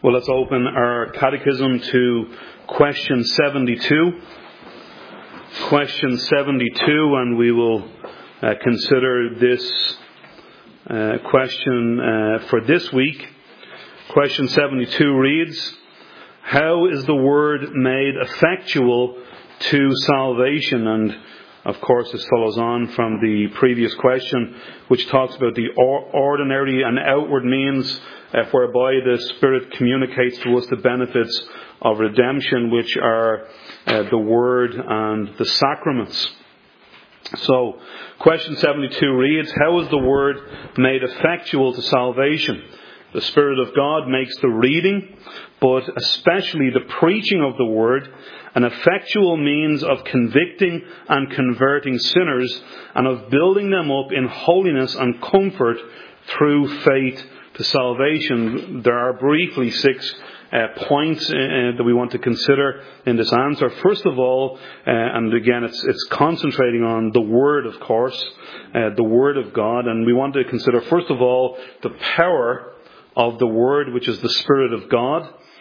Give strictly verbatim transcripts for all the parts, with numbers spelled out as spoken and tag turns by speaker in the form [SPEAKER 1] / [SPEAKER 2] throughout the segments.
[SPEAKER 1] Well, let's open our catechism to question seventy-two. Question seventy-two, and we will uh, consider this uh, question uh, for this week. Question seventy-two reads, how is the word made effectual to salvation? And of course, this follows on from the previous question, which talks about the ordinary and outward means uh, whereby the Spirit communicates to us the benefits of redemption, which are uh, the Word and the sacraments. So, question seventy-two reads, how is the Word made effectual to salvation? The Spirit of God makes the reading, but especially the preaching of the Word, an effectual means of convicting and converting sinners and of building them up in holiness and comfort through faith to salvation. There are briefly six uh, points uh, that we want to consider in this answer. First of all, uh, and again it's, it's concentrating on the Word, of course, uh, the Word of God, and we want to consider first of all the power of the Word, which is the Spirit of God.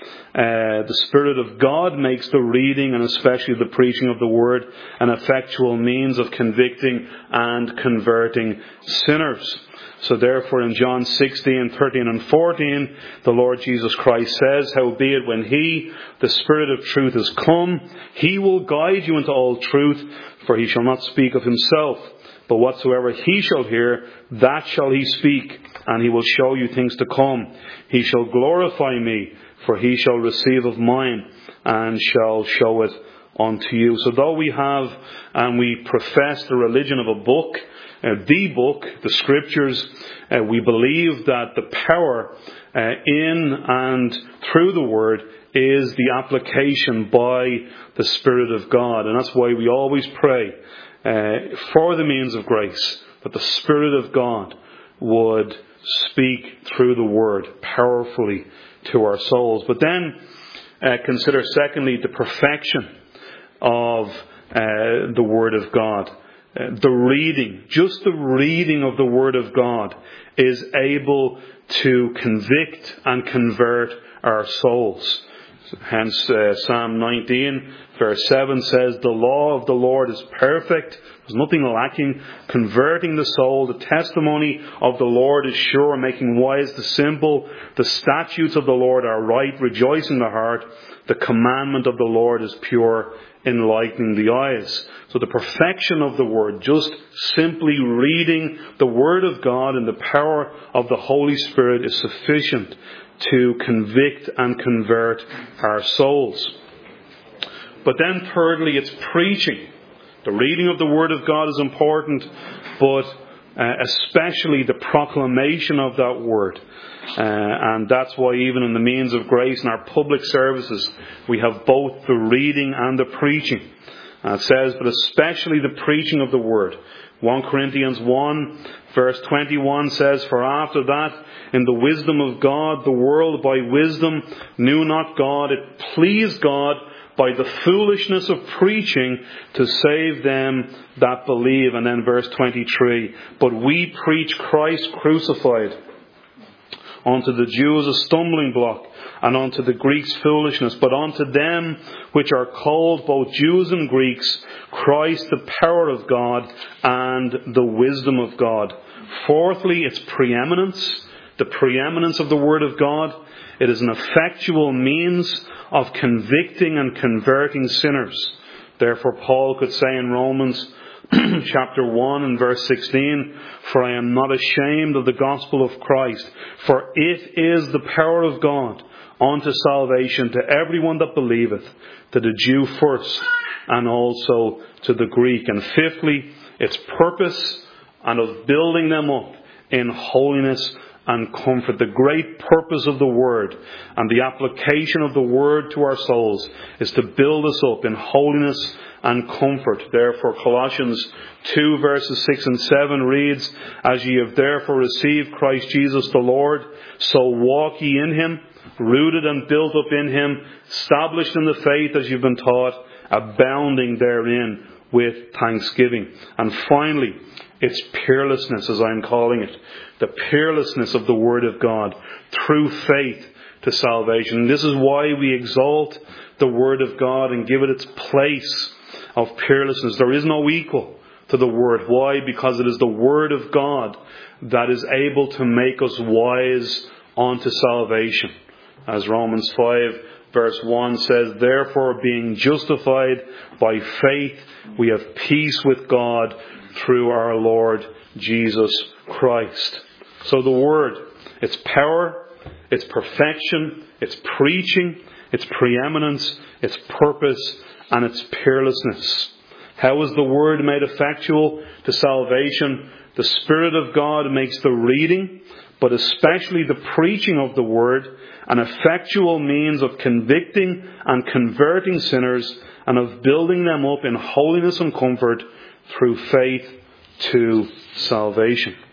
[SPEAKER 1] Uh, the Spirit of God makes the reading and especially the preaching of the Word an effectual means of convicting and converting sinners. So therefore in John sixteen, thirteen and fourteen, the Lord Jesus Christ says, howbeit when He, the Spirit of truth, is come, He will guide you into all truth, for He shall not speak of Himself, but whatsoever He shall hear, that shall He speak, and He will show you things to come. He shall glorify me, for He shall receive of mine, and shall show it unto you. So though we have, and we profess the religion of a book, uh, the book, the Scriptures, uh, we believe that the power uh, in and through the Word is the application by the Spirit of God. And that's why we always pray uh, for the means of grace, that the Spirit of God would speak through the Word powerfully to our souls. But then uh, consider secondly the perfection of uh, the Word of God. Uh, the reading, just the reading of the Word of God is able to convict and convert our souls. Hence uh, Psalm nineteen verse seven says, the law of the Lord is perfect, there's nothing lacking, converting the soul. The testimony of the Lord is sure, making wise the simple. The statutes of the Lord are right, rejoicing the heart. The commandment of the Lord is pure, enlightening the eyes. So the perfection of the Word, just simply reading the Word of God in the power of the Holy Spirit, is sufficient to convict and convert our souls. But then thirdly, it's preaching. The reading of the Word of God is important, but uh, especially the proclamation of that Word. Uh, and that's why even in the means of grace in our public services, we have both the reading and the preaching. Uh, it says, but especially the preaching of the Word. First Corinthians one verse twenty-one says, for after that, in the wisdom of God, the world by wisdom knew not God. It pleased God by the foolishness of preaching to save them that believe. And then verse twenty-three, but we preach Christ crucified, unto the Jews a stumbling block, and unto the Greeks foolishness, but unto them which are called both Jews and Greeks, Christ the power of God and the wisdom of God. Fourthly, its preeminence, the preeminence of the Word of God. It is an effectual means of convicting and converting sinners. Therefore Paul could say in Romans chapter one and verse sixteen, for I am not ashamed of the gospel of Christ, for it is the power of God unto salvation to everyone that believeth, to the Jew first, and also to the Greek. And fifthly, its purpose and of building them up in holiness and comfort. The great purpose of the Word and the application of the Word to our souls is to build us up in holiness and comfort. Therefore Colossians two verses six and seven reads, as ye have therefore received Christ Jesus the Lord, so walk ye in Him, rooted and built up in Him, established in the faith as you've been taught, abounding therein with thanksgiving. And finally, it's peerlessness, as I'm calling it. The peerlessness of the Word of God through faith to salvation. This is why we exalt the Word of God and give it its place of peerlessness. There is no equal to the Word. Why? Because it is the Word of God that is able to make us wise unto salvation. As Romans five verse one says, therefore being justified by faith, we have peace with God through our Lord Jesus Christ. So the Word, its power, its perfection, its preaching, its preeminence, its purpose, and its peerlessness. How is the Word made effectual to salvation? The Spirit of God makes the reading, but especially the preaching of the Word, an effectual means of convicting and converting sinners and of building them up in holiness and comfort through faith to salvation.